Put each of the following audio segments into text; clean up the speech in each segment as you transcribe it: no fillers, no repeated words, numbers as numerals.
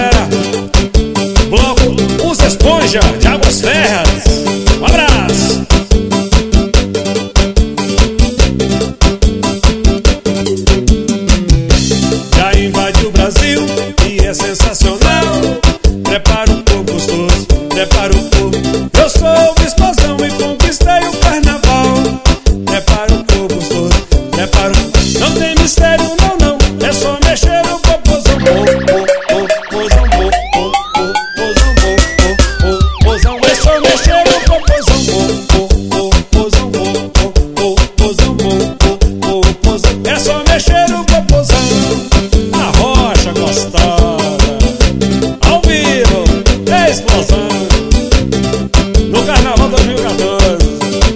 galera. Bloco Os Esponja de Águas Ferras. Um abraço. Já invadiu o Brasil e é sensacional. Prepara o povo gostoso, prepara o povo. Eu sou o Bispozão e conquistei o carnaval. Prepara o povo gostoso, prepara o povo. Não tem mistério não, não, é só mexer o popozão. Popozão, popozão, popozão. É só mexer o popozão. Popozão, popozão, popozão. É só mexer o popozão. A rocha gostosa, ao vivo, explosão, no Carnaval 2014.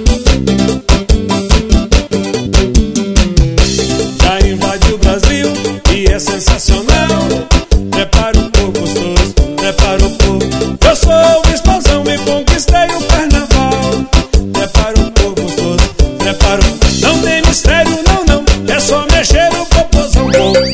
Já invadiu o Brasil e é sensacional. Prepara o povo gostoso, prepara o povo. Eu sou o Explosão e conquistei o carnaval. Prepara o povo gostoso, prepara o povo. Não tem mistério não, não, é só mexer o popozão.